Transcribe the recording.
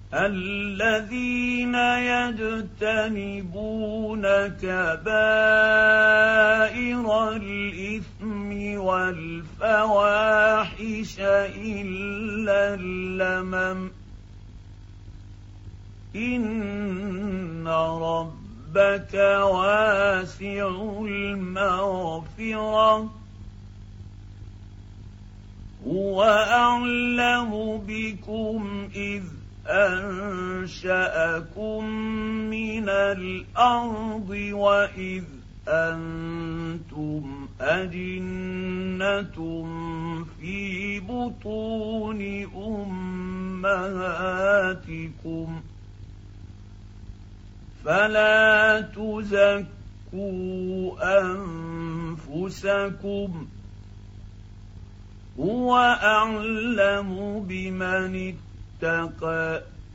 الذين يجتنبون كبائر الإثم والفواحش إلا اللمم إن ربك واسع المغفرة هو أعلم بكم إذ أنشأكم من الأرض وإذ أنتم أجنة في بطون أمهاتكم فلا تزكوا أنفسكم هو أعلم بمن اتقى